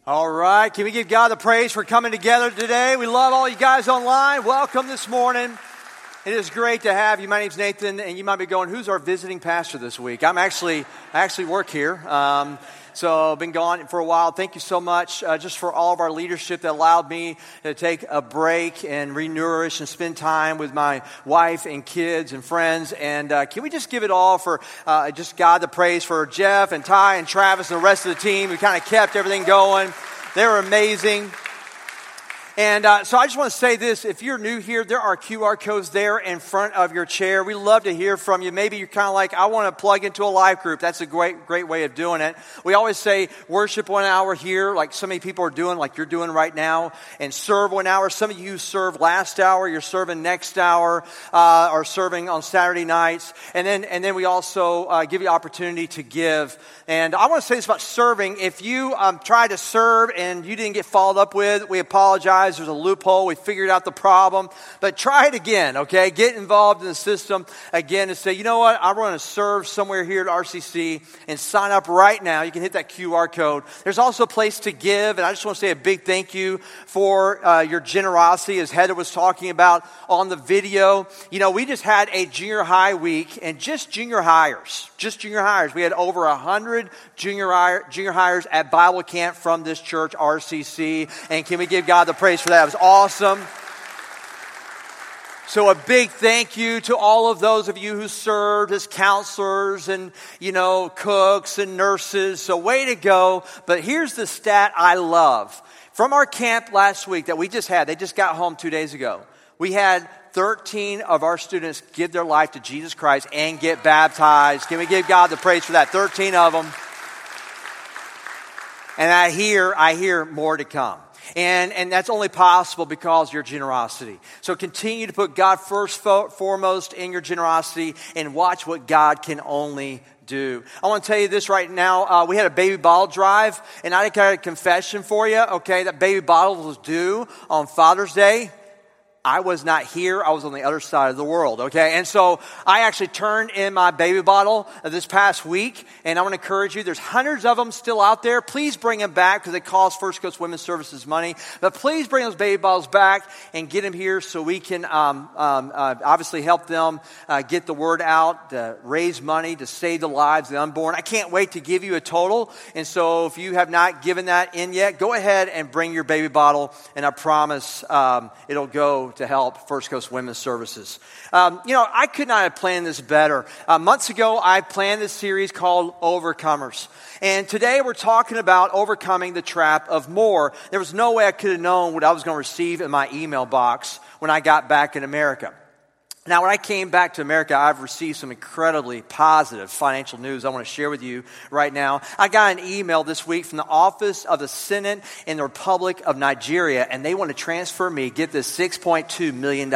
All right, can we give God the praise for coming together today? We love all you guys online. Welcome this morning. It is great to have you. My name's Nathan, and you might be going, who's our visiting pastor this week? I actually work here. So I've been gone for a while. Thank you so much just for all of our leadership that allowed me to take a break and re-nourish and spend time with my wife and kids and friends. And can we just give it all for just God the praise for Jeff and Ty and Travis and the rest of the team who kind of kept everything going. They were amazing. And so I just want to say this. If you're new here, there are QR codes there in front of your chair. We love to hear from you. Maybe you're kind of like, I want to plug into a life group. That's a great way of doing it. We always say worship 1 hour here, like so many people are doing, like you're doing right now, and serve 1 hour. Some of you served last hour. You're serving next hour, or serving on Saturday nights. And then we also give you opportunity to give. And I want to say this about serving. If you tried to serve and you didn't get followed up with, we apologize. There's a loophole. We figured out the problem. But try it again, okay? Get involved in the system again and say, you know what? I want to serve somewhere here at RCC and sign up right now. You can hit that QR code. There's also a place to give. And I just want to say a big thank you for your generosity, as Heather was talking about on the video. You know, we just had a junior high week, and just junior hires. We had over 100 junior hires at Bible camp from this church, RCC. And can we give God the praise for that? It was awesome. So a big thank you to all of those of you who served as counselors and, cooks and nurses. So way to go. But here's the stat I love. From our camp last week that we just had, they just got home 2 days ago. We had 13 of our students give their life to Jesus Christ and get baptized. Can we give God the praise for that? 13 of them. And I hear more to come. And that's only possible because of your generosity. So continue to put God foremost in your generosity and watch what God can only do. I want to tell you this right now. We had a baby bottle drive, and I got a confession for you. Okay, that baby bottle was due on Father's Day. I was not here. I was on the other side of the world, okay? And so I actually turned in my baby bottle this past week, and I want to encourage you. There's hundreds of them still out there. Please bring them back because it costs First Coast Women's Services money. But please bring those baby bottles back and get them here so we can obviously help them get the word out, to raise money, to save the lives of the unborn. I can't wait to give you a total. And so if you have not given that in yet, go ahead and bring your baby bottle, and I promise it'll go to help First Coast Women's Services. I could not have planned this better. Months ago, I planned this series called Overcomers. And today we're talking about overcoming the trap of more. There was no way I could have known what I was going to receive in my email box when I got back in America. Now, when I came back to America, I've received some incredibly positive financial news I want to share with you right now. I got an email this week from the Office of the Senate in the Republic of Nigeria, and they want to transfer me, get this, $6.2 million.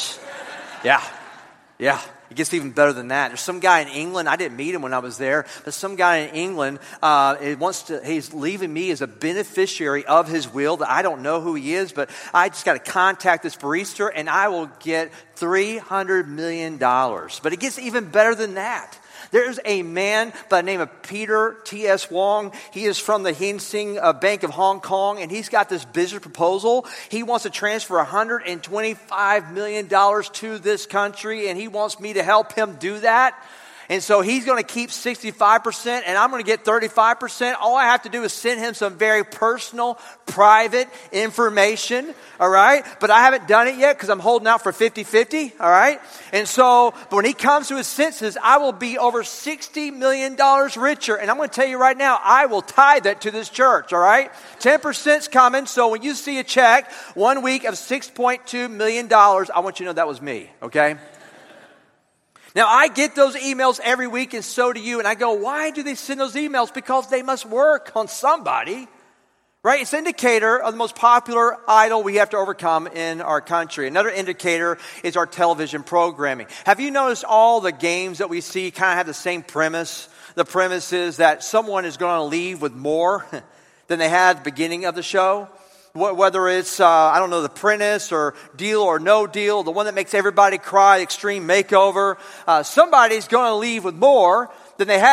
Yeah. It gets even better than that. There's some guy in England, I didn't meet him when I was there, but some guy in England, he's leaving me as a beneficiary of his will that I don't know who he is, but I just got to contact this barista and I will get $300 million. But it gets even better than that. There's a man by the name of Peter T.S. Wong. He is from the Hien Sing Bank of Hong Kong, and he's got this business proposal. He wants to transfer $125 million to this country, and he wants me to help him do that. And so he's going to keep 65%, and I'm going to get 35%. All I have to do is send him some very personal, private information, all right? But I haven't done it yet because I'm holding out for 50-50, all right? And so, but when he comes to his senses, I will be over $60 million richer. And I'm going to tell you right now, I will tithe that to this church, all right? 10%'s coming. So when you see a check, 1 week of $6.2 million, I want you to know that was me, okay? Now, I get those emails every week, and so do you. And I go, why do they send those emails? Because they must work on somebody, right? It's an indicator of the most popular idol we have to overcome in our country. Another indicator is our television programming. Have you noticed all the games that we see kind of have the same premise? The premise is that someone is going to leave with more than they had at the beginning of the show. Whether it's, The Apprentice or Deal or No Deal, the one that makes everybody cry, Extreme Makeover, somebody's going to leave with more than they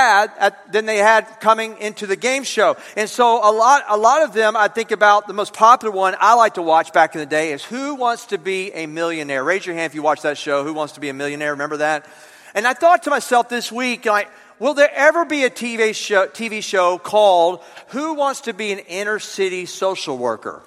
had coming into the game show. And so a lot of them, I think about the most popular one I like to watch back in the day is Who Wants to Be a Millionaire? Raise your hand if you watch that show, Who Wants to Be a Millionaire? Remember that? And I thought to myself this week, like, will there ever be a TV show called Who Wants to Be an Inner City Social Worker?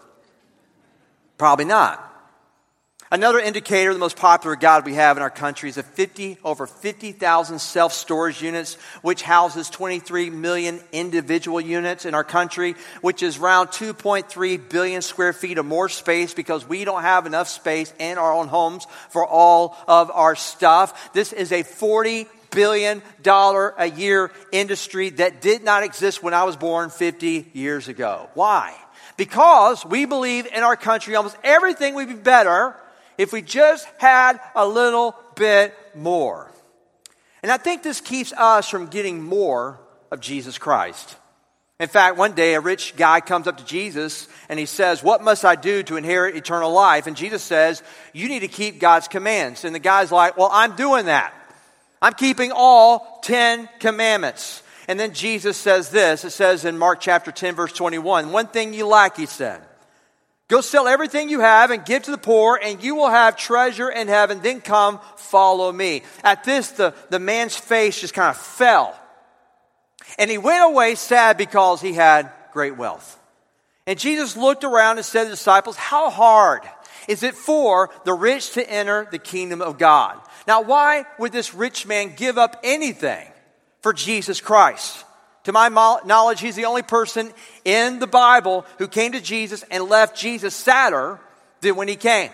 Probably not. Another indicator of the most popular God we have in our country is over 50,000 self-storage units, which houses 23 million individual units in our country, which is around 2.3 billion square feet of more space because we don't have enough space in our own homes for all of our stuff. This is a $40 billion a year industry that did not exist when I was born 50 years ago. Why? Because we believe in our country almost everything would be better if we just had a little bit more. And I think this keeps us from getting more of Jesus Christ. In fact, one day a rich guy comes up to Jesus and he says, "What must I do to inherit eternal life?" And Jesus says, "You need to keep God's commands." And the guy's like, "Well, I'm doing that. I'm keeping all 10 commandments." And then Jesus says this. It says in Mark chapter 10, verse 21, "One thing you lack," he said. "Go sell everything you have and give to the poor, and you will have treasure in heaven. Then come, follow me." At this, the man's face just kind of fell. And he went away sad because he had great wealth. And Jesus looked around and said to the disciples, "How hard is it for the rich to enter the kingdom of God?" Now, why would this rich man give up anything for Jesus Christ? To my knowledge, he's the only person in the Bible who came to Jesus and left Jesus sadder than when he came.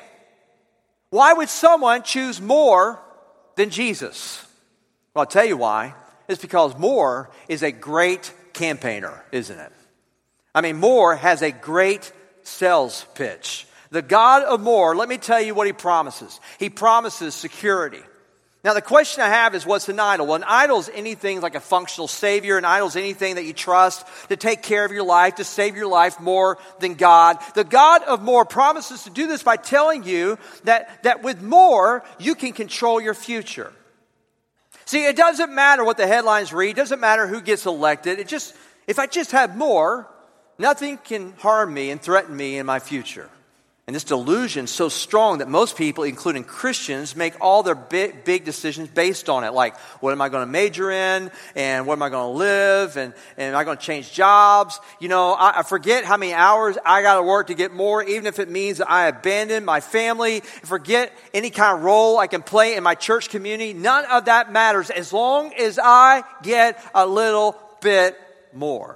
Why would someone choose more than Jesus? Well, I'll tell you why. It's because more is a great campaigner, isn't it? I mean, more has a great sales pitch. The God of more, let me tell you what he promises. He promises security. Now, the question I have is, what's an idol? Well, an idol is anything like a functional savior. An idol is anything that you trust to take care of your life, to save your life more than God. The God of more promises to do this by telling you that with more, you can control your future. See, it doesn't matter what the headlines read. It doesn't matter who gets elected. If I just have more, nothing can harm me and threaten me in my future. And this delusion is so strong that most people, including Christians, make all their big decisions based on it. Like, what am I going to major in? And where am I going to live? And am I going to change jobs? You know, I forget how many hours I got to work to get more, even if it means that I abandon my family. Forget any kind of role I can play in my church community. None of that matters as long as I get a little bit more.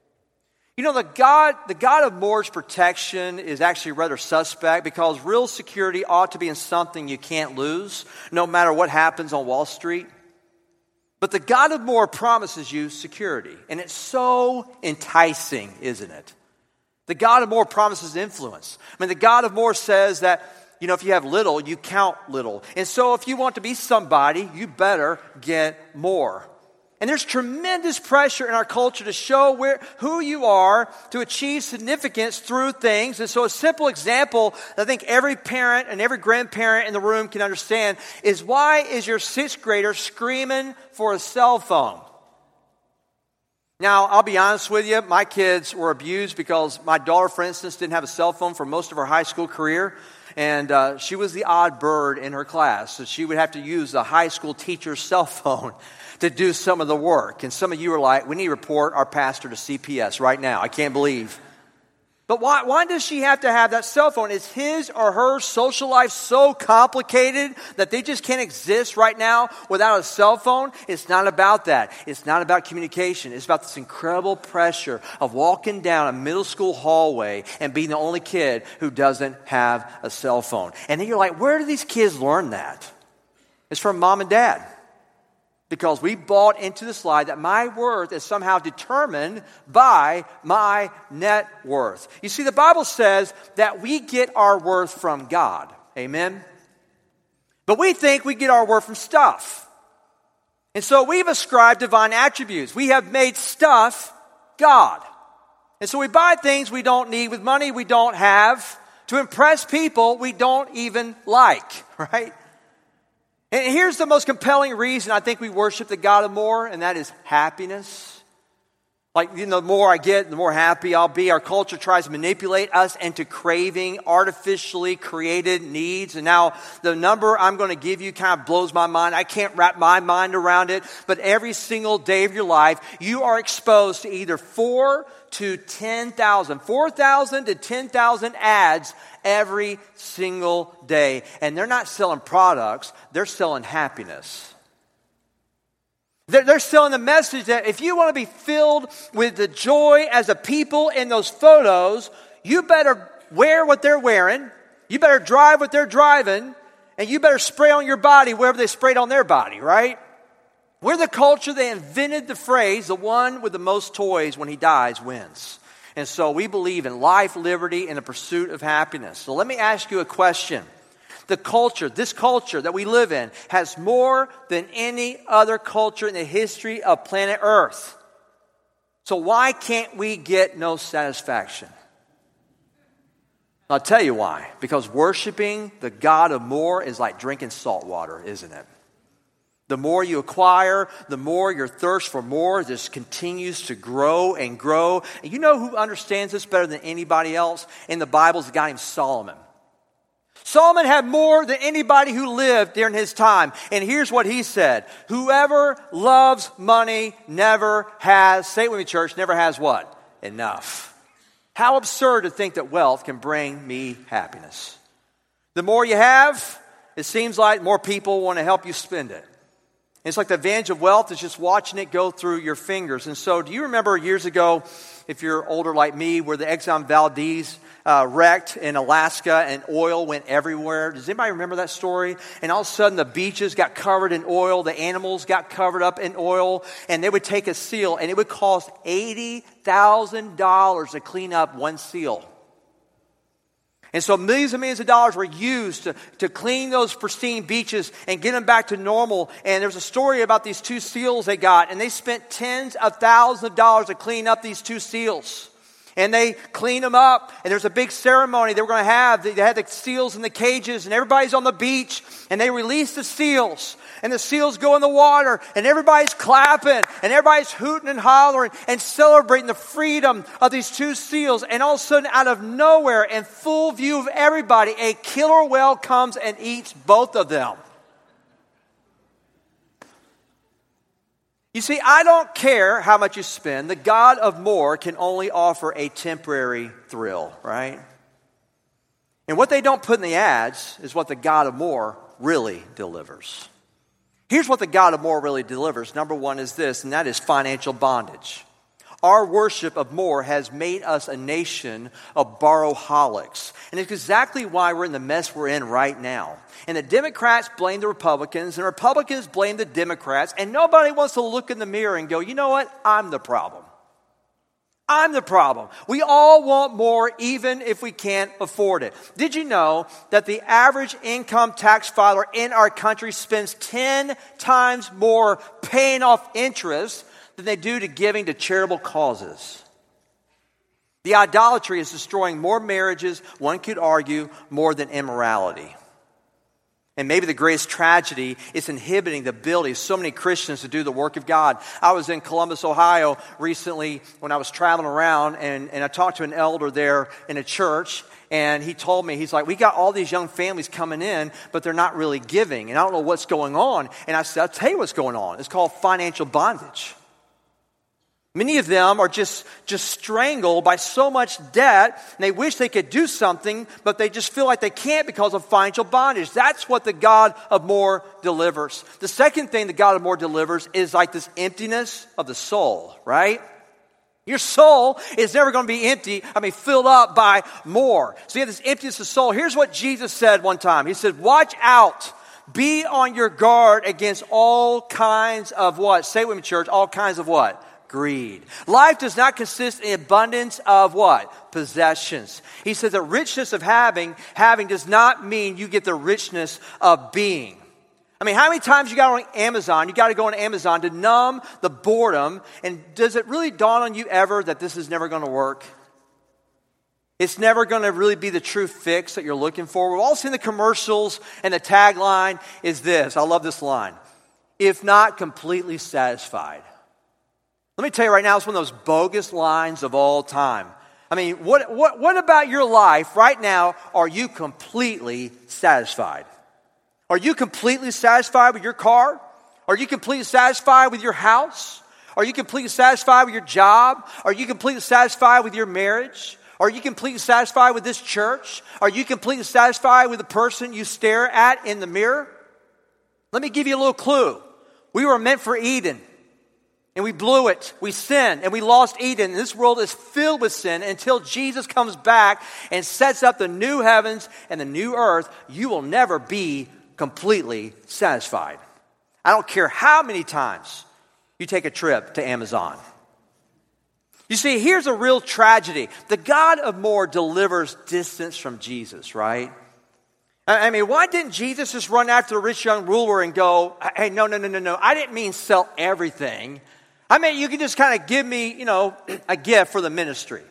You know, the God of more's protection is actually rather suspect because real security ought to be in something you can't lose, no matter what happens on Wall Street. But the God of more promises you security, and it's so enticing, isn't it? The God of more promises influence. I mean, the God of more says that, you know, if you have little, you count little. And so if you want to be somebody, you better get more. And there's tremendous pressure in our culture to show who you are, to achieve significance through things. And so a simple example that I think every parent and every grandparent in the room can understand is, why is your sixth grader screaming for a cell phone? Now, I'll be honest with you, my kids were abused because my daughter, for instance, didn't have a cell phone for most of her high school career. And she was the odd bird in her class. So she would have to use the high school teacher's cell phone to do some of the work. And some of you are like, we need to report our pastor to CPS right now. I can't believe. But why does she have to have that cell phone? Is his or her social life so complicated that they just can't exist right now without a cell phone? It's not about that. It's not about communication. It's about this incredible pressure of walking down a middle school hallway and being the only kid who doesn't have a cell phone. And then you're like, where do these kids learn that? It's from mom and dad. Because we bought into this lie that my worth is somehow determined by my net worth. You see, the Bible says that we get our worth from God. Amen? But we think we get our worth from stuff. And so we've ascribed divine attributes. We have made stuff God. And so we buy things we don't need with money we don't have to impress people we don't even like, right? And here's the most compelling reason I think we worship the God of more, and that is happiness. Like, the more I get, the more happy I'll be. Our culture tries to manipulate us into craving artificially created needs. And now the number I'm going to give you kind of blows my mind. I can't wrap my mind around it. But every single day of your life, you are exposed to either 4,000 to 10,000 ads every single day. And they're not selling products. They're selling happiness. They're selling the message that if you want to be filled with the joy as a people in those photos, you better wear what they're wearing, you better drive what they're driving, and you better spray on your body wherever they sprayed on their body, right? We're the culture that invented the phrase, the one with the most toys when he dies wins. And so we believe in life, liberty, and the pursuit of happiness. So let me ask you a question. This culture that we live in, has more than any other culture in the history of planet Earth. So why can't we get no satisfaction? I'll tell you why. Because worshiping the God of more is like drinking salt water, isn't it? The more you acquire, the more your thirst for more just continues to grow and grow. And you know who understands this better than anybody else in the Bible is a guy named Solomon. Solomon had more than anybody who lived during his time. And here's what he said. Whoever loves money never has, say it with me, church, never has what? Enough. How absurd to think that wealth can bring me happiness. The more you have, it seems like more people want to help you spend it. It's like the advantage of wealth is just watching it go through your fingers. And so do you remember years ago, if you're older like me, where the Exxon Valdez wrecked in Alaska and oil went everywhere? Does anybody remember that story? And all of a sudden the beaches got covered in oil, the animals got covered up in oil, and they would take a seal and it would cost $80,000 to clean up one seal. And so millions and millions of dollars were used to clean those pristine beaches and get them back to normal. And there's a story about these two seals they got, and they spent tens of thousands of dollars to clean up these two seals. And they cleaned them up, and there's a big ceremony they were going to have. They had the seals in the cages, and everybody's on the beach, and they release the seals. And the seals go in the water, and everybody's clapping, and everybody's hooting and hollering, and celebrating the freedom of these two seals. And all of a sudden, out of nowhere, in full view of everybody, a killer whale comes and eats both of them. You see, I don't care how much you spend. The God of more can only offer a temporary thrill, right? And what they don't put in the ads is what the God of more really delivers. Here's what the God of more really delivers. Number one is this, and that is financial bondage. Our worship of more has made us a nation of borrowholics. And it's exactly why we're in the mess we're in right now. And the Democrats blame the Republicans, and the Republicans blame the Democrats, and nobody wants to look in the mirror and go, you know what? I'm the problem. I'm the problem. We all want more even if we can't afford it. Did you know that the average income tax filer in our country spends 10 times more paying off interest than they do to giving to charitable causes? The idolatry is destroying more marriages, one could argue, more than immorality. And maybe the greatest tragedy is inhibiting the ability of so many Christians to do the work of God. I was in Columbus, Ohio recently when I was traveling around, and I talked to an elder there in a church, and he told me, he's like, we got all these young families coming in, but they're not really giving, and I don't know what's going on. And I said, I'll tell you what's going on. It's called financial bondage. Many of them are just strangled by so much debt, and they wish they could do something, but they just feel like they can't because of financial bondage. That's what the God of more delivers. The second thing the God of more delivers is like this emptiness of the soul, right? Your soul is never going to be filled up by more. So you have this emptiness of soul. Here's what Jesus said one time. He said, watch out. Be on your guard against all kinds of what? Say it with me, church. All kinds of what? Greed. Life does not consist in abundance of what? Possessions. He says the richness of having does not mean you get the richness of being. I mean, how many times you got to go on Amazon to numb the boredom, and does it really dawn on you ever that this is never going to work? It's never going to really be the true fix that you're looking for. We've all seen the commercials, and the tagline is this. I love this line. If not completely satisfied. Let me tell you right now, it's one of those bogus lines of all time. I mean, what about your life right now are you completely satisfied? Are you completely satisfied with your car? Are you completely satisfied with your house? Are you completely satisfied with your job? Are you completely satisfied with your marriage? Are you completely satisfied with this church? Are you completely satisfied with the person you stare at in the mirror? Let me give you a little clue. We were meant for Eden, and we blew it. We sinned, and we lost Eden. And this world is filled with sin. Until Jesus comes back and sets up the new heavens and the new earth, you will never be completely satisfied. I don't care how many times you take a trip to Amazon. You see, here's a real tragedy. The God of more delivers distance from Jesus, right? I mean, why didn't Jesus just run after the rich young ruler and go, hey, no. I didn't mean sell everything. I mean, you can just kind of give me, a gift for the ministry.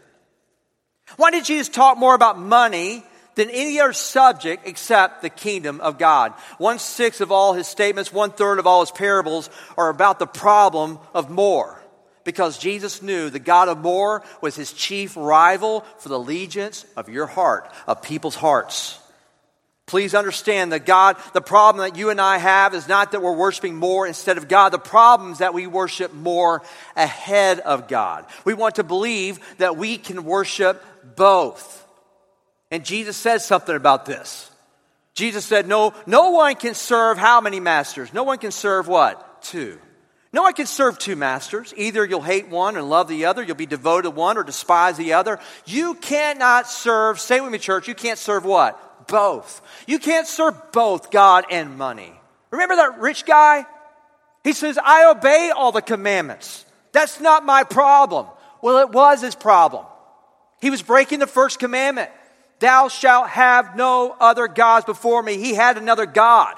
Why did Jesus talk more about money than any other subject except the kingdom of God? 1/6 of all his statements, 1/3 of all his parables are about the problem of more. Because Jesus knew the God of more was his chief rival for the allegiance of your heart, of people's hearts. Please understand that the problem that you and I have is not that we're worshiping more instead of God. The problem is that we worship more ahead of God. We want to believe that we can worship both. And Jesus says something about this. Jesus said, no one can serve how many masters? No one can serve what? Two. No one can serve two masters. Either you'll hate one and love the other. You'll be devoted to one or despise the other. You cannot serve, say with me, church, you can't serve what? Both. You can't serve both God and money. Remember that rich guy? He says, I obey all the commandments. That's not my problem. Well, it was his problem. He was breaking the first commandment. Thou shalt have no other gods before me. He had another God.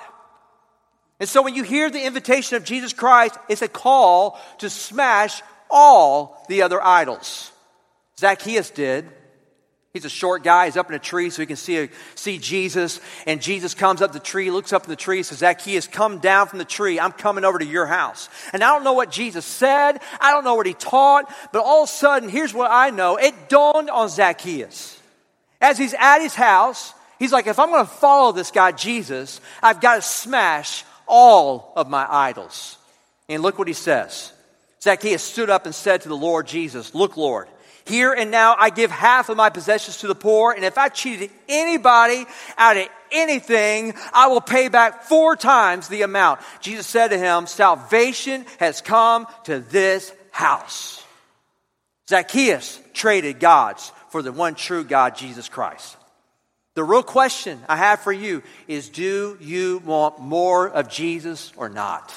And so when you hear the invitation of Jesus Christ, it's a call to smash all the other idols. Zacchaeus did. He's a short guy. He's up in a tree so he can see Jesus. And Jesus comes up the tree, looks up in the tree, says, Zacchaeus, come down from the tree. I'm coming over to your house. And I don't know what Jesus said. I don't know what he taught. But all of a sudden, here's what I know. It dawned on Zacchaeus. As he's at his house, he's like, if I'm going to follow this guy, Jesus, I've got to smash all of my idols. And look what he says. Zacchaeus stood up and said to the Lord Jesus, look, Lord, here and now I give half of my possessions to the poor, and if I cheated anybody out of anything, I will pay back 4 times the amount. Jesus said to him, salvation has come to this house. Zacchaeus traded gods for the one true God, Jesus Christ. The real question I have for you is, do you want more of Jesus or not?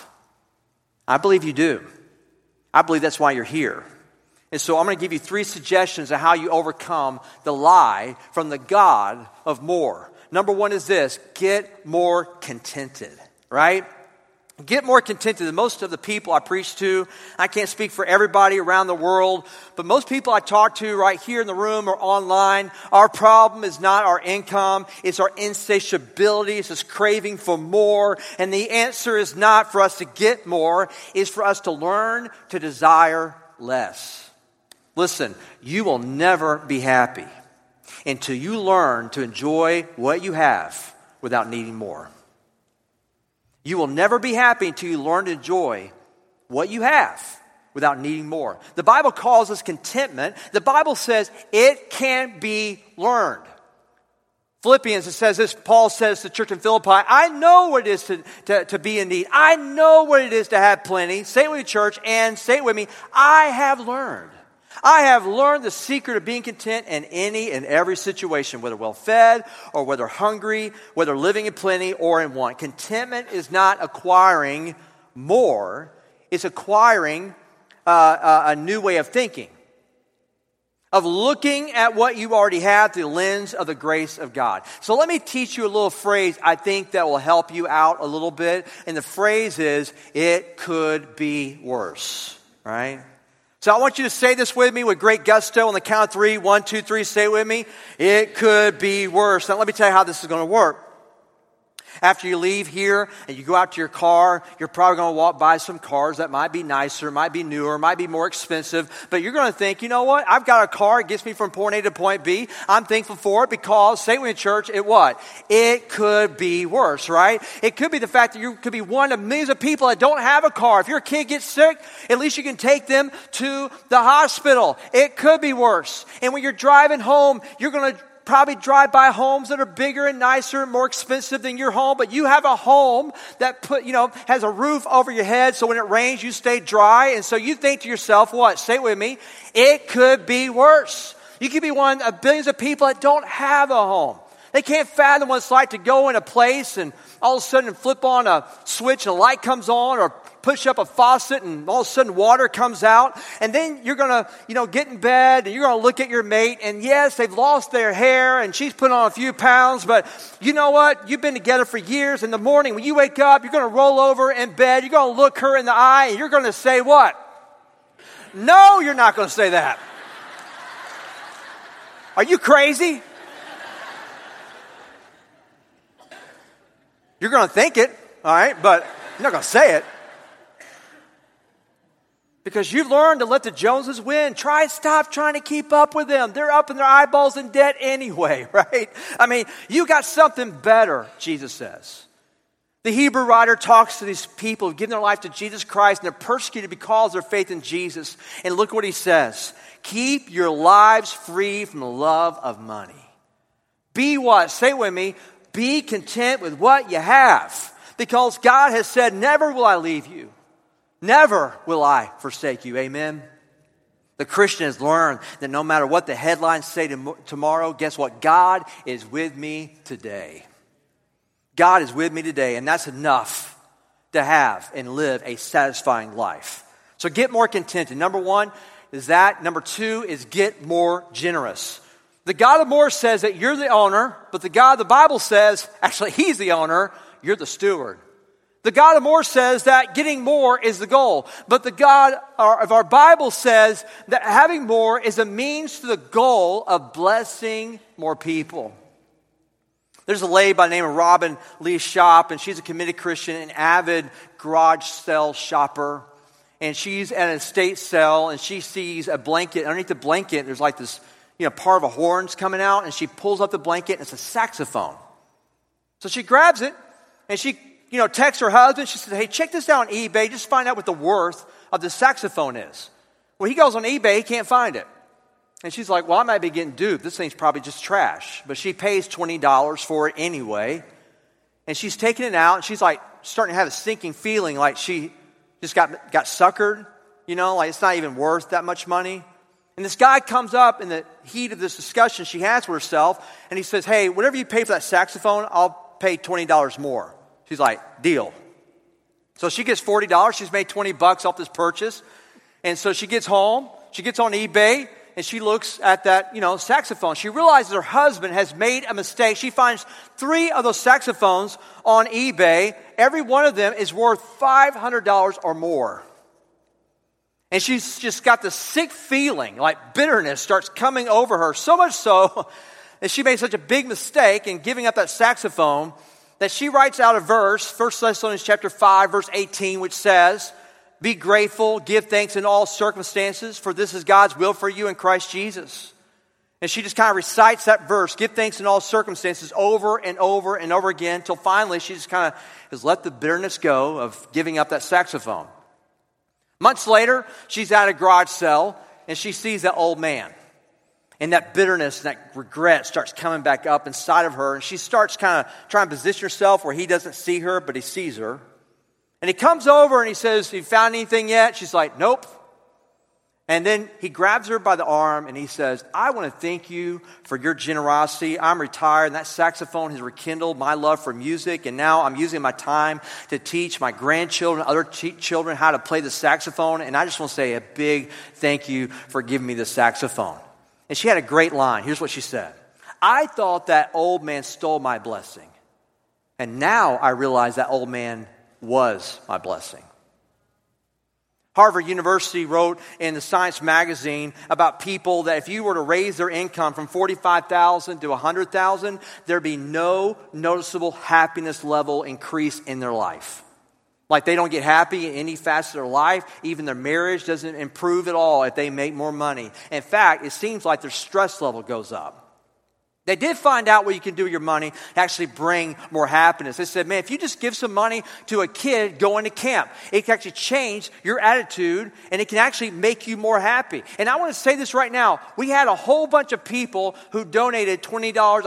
I believe you do. I believe that's why you're here. And so I'm going to give you 3 suggestions of how you overcome the lie from the God of more. Number 1 is this: get more contented, right? Get more contented. Most of the people I preach to, I can't speak for everybody around the world, but most people I talk to right here in the room or online, our problem is not our income, it's our insatiability, it's this craving for more. And the answer is not for us to get more, it's for us to learn to desire less. Listen, you will never be happy until you learn to enjoy what you have without needing more. You will never be happy until you learn to enjoy what you have without needing more. The Bible calls us contentment. The Bible says it can be learned. Philippians, it says this, Paul says to the church in Philippi, I know what it is to be in need. I know what it is to have plenty. Say it with me, church, and say it with me. I have learned the secret of being content in any and every situation, whether well-fed or whether hungry, whether living in plenty or in want. Contentment is not acquiring more. It's acquiring a new way of thinking, of looking at what you already have through the lens of the grace of God. So let me teach you a little phrase I think that will help you out a little bit. And the phrase is, it could be worse, right? So I want you to say this with me with great gusto on the count of three. 1, 2, 3, say it with me. It could be worse. Now let me tell you how this is going to work. After you leave here and you go out to your car, you're probably going to walk by some cars that might be nicer, might be newer, might be more expensive. But you're going to think, you know what? I've got a car. It gets me from point A to point B. I'm thankful for it because, say we in church, it what? It could be worse, right? It could be the fact that you could be one of millions of people that don't have a car. If your kid gets sick, at least you can take them to the hospital. It could be worse. And when you're driving home, you're going to probably drive by homes that are bigger and nicer and more expensive than your home, but you have a home that has a roof over your head, so when it rains, you stay dry. And so you think to yourself, what? Say it with me. It could be worse. You could be one of billions of people that don't have a home. They can't fathom what it's like to go in a place and all of a sudden flip on a switch and a light comes on, or push up a faucet and all of a sudden water comes out. And then you're going to, get in bed and you're going to look at your mate. And yes, they've lost their hair and she's put on a few pounds. But you know what? You've been together for years. In the morning when you wake up, you're going to roll over in bed. You're going to look her in the eye and you're going to say what? No, you're not going to say that. Are you crazy? You're going to think it, all right, but you're not going to say it. Because you've learned to let the Joneses win. Stop trying to keep up with them. They're up in their eyeballs in debt anyway, right? I mean, you got something better, Jesus says. The Hebrew writer talks to these people who've given their life to Jesus Christ and they're persecuted because of their faith in Jesus. And look what he says. Keep your lives free from the love of money. Be what? Say it with me. Be content with what you have. Because God has said, never will I leave you. Never will I forsake you. Amen. The Christian has learned that no matter what the headlines say tomorrow, guess what? God is with me today. God is with me today, and that's enough to have and live a satisfying life. So get more contented. Number one is that. Number two is get more generous. The God of more says that you're the owner, but the God of the Bible says, actually, he's the owner, you're the steward. The God of more says that getting more is the goal. But the God of our Bible says that having more is a means to the goal of blessing more people. There's a lady by the name of Robin Lee Shop, and she's a committed Christian, an avid garage sale shopper. And she's at an estate sale, and she sees a blanket. Underneath the blanket, there's like this, part of a horn's coming out, and she pulls up the blanket, and it's a saxophone. So she grabs it, and she texts her husband. She says, hey, check this out on eBay. Just find out what the worth of the saxophone is. Well, he goes on eBay. He can't find it. And she's like, well, I might be getting duped. This thing's probably just trash. But she pays $20 for it anyway. And she's taking it out. And she's like starting to have a sinking feeling like she just got suckered. Like it's not even worth that much money. And this guy comes up in the heat of this discussion she has with herself. And he says, hey, whatever you pay for that saxophone, I'll pay $20 more. She's like, deal. So she gets $40. She's made $20 off this purchase. And so she gets home. She gets on eBay. And she looks at that, saxophone. She realizes her husband has made a mistake. She finds 3 of those saxophones on eBay. Every one of them is worth $500 or more. And she's just got this sick feeling, like bitterness starts coming over her. So much so that she made such a big mistake in giving up that saxophone that she writes out a verse, 1 Thessalonians chapter 5, verse 18, which says, be grateful, give thanks in all circumstances, for this is God's will for you in Christ Jesus. And she just kind of recites that verse, give thanks in all circumstances, over and over and over again, until finally she just kind of has let the bitterness go of giving up that saxophone. Months later, she's at a garage sale, and she sees that old man. And that bitterness and that regret starts coming back up inside of her. And she starts kind of trying to position herself where he doesn't see her, but he sees her. And he comes over and he says, you found anything yet? She's like, nope. And then he grabs her by the arm and he says, I want to thank you for your generosity. I'm retired and that saxophone has rekindled my love for music. And now I'm using my time to teach my grandchildren, other children how to play the saxophone. And I just want to say a big thank you for giving me the saxophone. And she had a great line. Here's what she said. I thought that old man stole my blessing. And now I realize that old man was my blessing. Harvard University wrote in the Science magazine about people that if you were to raise their income from $45,000 to $100,000, there'd be no noticeable happiness level increase in their life. Like they don't get happy in any facet of their life. Even their marriage doesn't improve at all if they make more money. In fact, it seems like their stress level goes up. They did find out what you can do with your money to actually bring more happiness. They said, man, if you just give some money to a kid going to camp, it can actually change your attitude and it can actually make you more happy. And I want to say this right now. We had a whole bunch of people who donated $20, $100,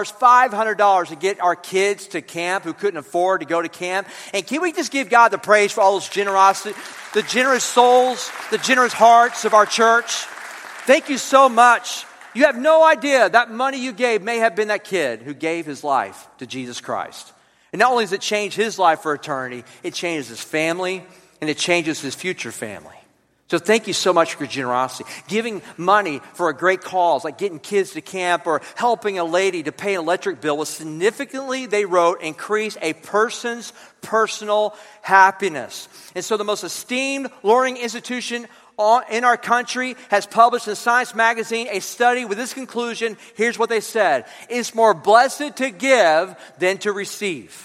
$500 to get our kids to camp who couldn't afford to go to camp. And can we just give God the praise for all those generosity, the generous souls, the generous hearts of our church? Thank you so much. You have no idea that money you gave may have been that kid who gave his life to Jesus Christ. And not only does it change his life for eternity, it changes his family and it changes his future family. So thank you so much for your generosity. Giving money for a great cause, like getting kids to camp or helping a lady to pay an electric bill, will significantly, they wrote, increase a person's personal happiness. And so the most esteemed learning institution in our country has published in Science magazine a study with this conclusion. Here's what they said. It's more blessed to give than to receive.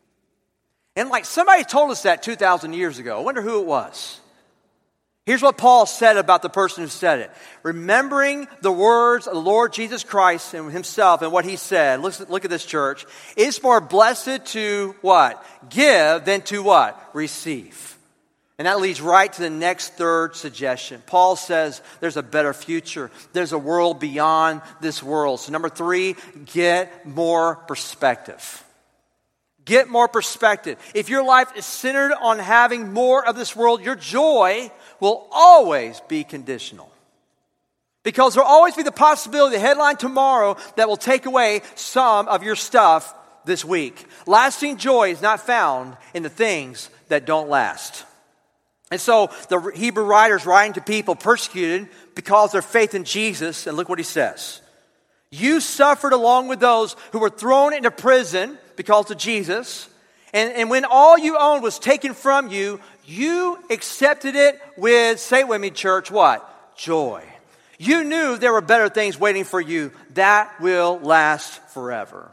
And like somebody told us that 2,000 years ago. I wonder who it was. Here's what Paul said about the person who said it. Remembering the words of the Lord Jesus Christ and himself and what he said. Look at this, church. It's more blessed to what? Give than to what? Receive. And that leads right to the next third suggestion. Paul says there's a better future. There's a world beyond this world. So number 3, get more perspective. Get more perspective. If your life is centered on having more of this world, your joy will always be conditional. Because there will always be the possibility, the headline tomorrow, that will take away some of your stuff this week. Lasting joy is not found in the things that don't last. And so the Hebrew writer's writing to people persecuted because of their faith in Jesus. And look what he says. You suffered along with those who were thrown into prison because of Jesus. And when all you owned was taken from you, you accepted it with, say it with me, church, what? Joy. You knew there were better things waiting for you that will last forever.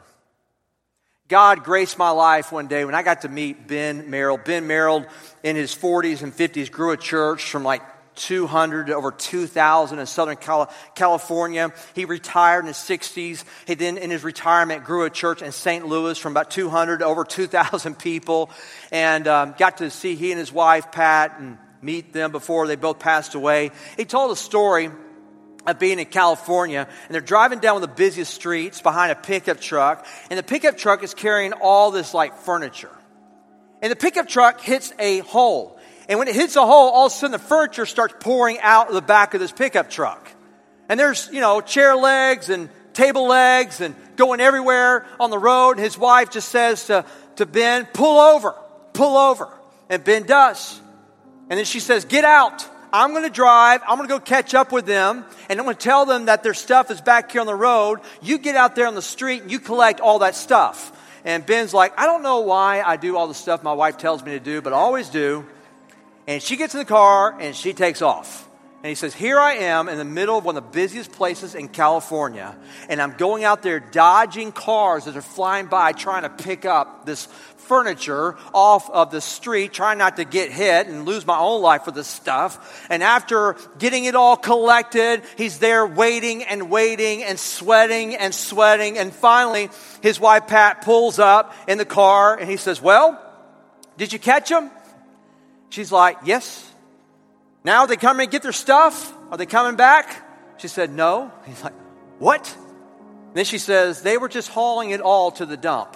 God graced my life one day when I got to meet Ben Merrill. Ben Merrill, in his 40s and 50s, grew a church from like 200 to over 2,000 in Southern California. He retired in his 60s. He then, in his retirement, grew a church in St. Louis from about 200 to over 2,000 people. And got to see he and his wife, Pat, and meet them before they both passed away. He told a story of being in California, and they're driving down one of the busiest streets behind a pickup truck, and the pickup truck is carrying all this like furniture. And the pickup truck hits a hole. And when it hits a hole, all of a sudden the furniture starts pouring out of the back of this pickup truck. And there's, chair legs and table legs and going everywhere on the road. And his wife just says to Ben, pull over. And Ben does. And then she says, get out. I'm going to drive. I'm going to go catch up with them. And I'm going to tell them that their stuff is back here on the road. You get out there on the street and you collect all that stuff. And Ben's like, I don't know why I do all the stuff my wife tells me to do, but I always do. And she gets in the car and she takes off. And he says, here I am in the middle of one of the busiest places in California. And I'm going out there dodging cars as they're flying by, trying to pick up this furniture off of the street, trying not to get hit and lose my own life for this stuff. And after getting it all collected, he's there waiting and sweating. And finally, his wife, Pat, pulls up in the car and he says, well, did you catch them? She's like, yes. Now are they coming to get their stuff? Are they coming back? She said, no. He's like, what? Then she says, they were just hauling it all to the dump.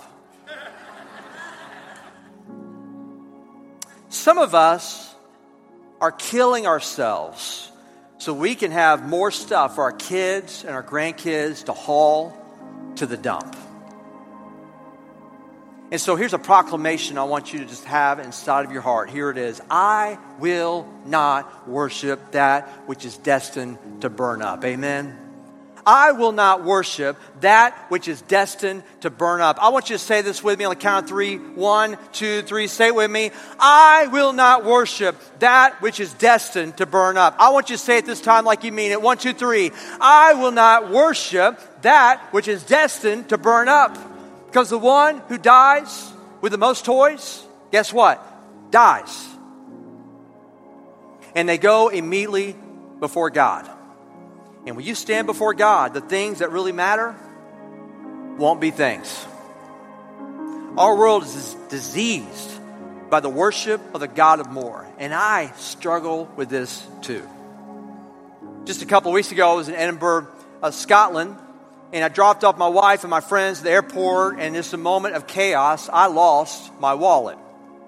Some of us are killing ourselves so we can have more stuff for our kids and our grandkids to haul to the dump. And so here's a proclamation I want you to just have inside of your heart. Here it is. I will not worship that which is destined to burn up. Amen. I will not worship that which is destined to burn up. I want you to say this with me on the count of 3. 1, 2, 3. Say it with me. I will not worship that which is destined to burn up. I want you to say it this time like you mean it. 1, 2, 3. I will not worship that which is destined to burn up. Because the one who dies with the most toys, guess what? Dies. And they go immediately before God. And when you stand before God, the things that really matter won't be things. Our world is diseased by the worship of the God of more. And I struggle with this too. Just a couple of weeks ago, I was in Edinburgh, Scotland, and I dropped off my wife and my friends at the airport, and in just a moment of chaos, I lost my wallet.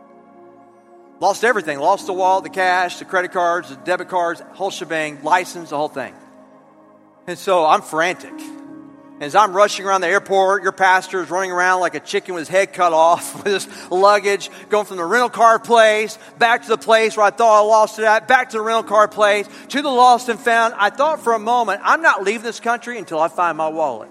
Lost everything. Lost the wallet, the cash, the credit cards, the debit cards, whole shebang, license, the whole thing. And so I'm frantic. As I'm rushing around the airport, your pastor is running around like a chicken with his head cut off with his luggage, going from the rental car place back to the place where I thought I lost it at, back to the rental car place, to the lost and found. I thought for a moment, I'm not leaving this country until I find my wallet.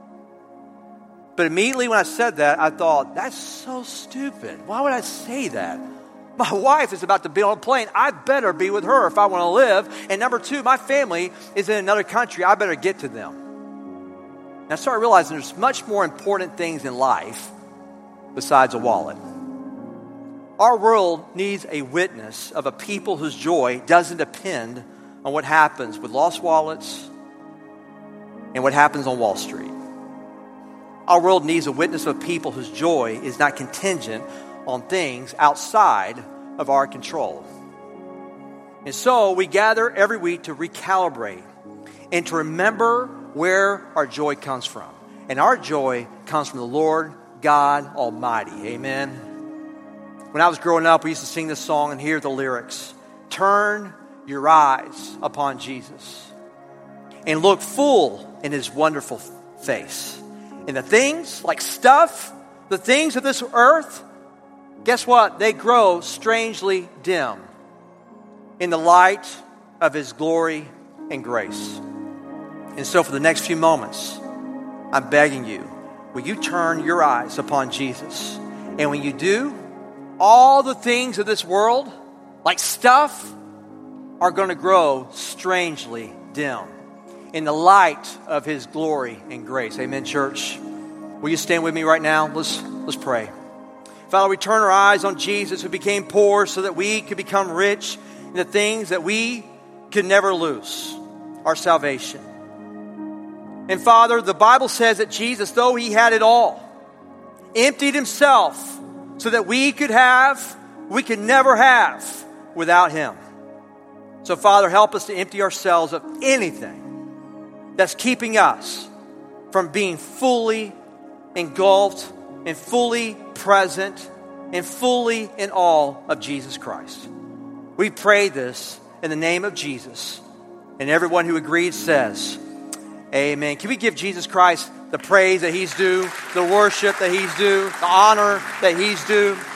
But immediately when I said that, I thought, that's so stupid. Why would I say that? My wife is about to be on a plane. I better be with her if I want to live. And number 2, my family is in another country. I better get to them. And I started realizing there's much more important things in life besides a wallet. Our world needs a witness of a people whose joy doesn't depend on what happens with lost wallets and what happens on Wall Street. Our world needs a witness of people whose joy is not contingent on things outside of our control. And so we gather every week to recalibrate and to remember where our joy comes from. And our joy comes from the Lord God Almighty. Amen. When I was growing up, we used to sing this song and hear the lyrics. Turn your eyes upon Jesus and look full in his wonderful face. And the things like stuff, the things of this earth, guess what? They grow strangely dim in the light of his glory and grace. And so for the next few moments, I'm begging you, will you turn your eyes upon Jesus? And when you do, all the things of this world, like stuff, are going to grow strangely dim in the light of his glory and grace. Amen, church. Will you stand with me right now? Let's pray. Father, we turn our eyes on Jesus who became poor so that we could become rich in the things that we could never lose, our salvation. And Father, the Bible says that Jesus, though he had it all, emptied himself so that we could never have without him. So Father, help us to empty ourselves of anything that's keeping us from being fully engulfed and fully present and fully in all of Jesus Christ. We pray this in the name of Jesus. And everyone who agreed says, amen. Can we give Jesus Christ the praise that he's due, the worship that he's due, the honor that he's due?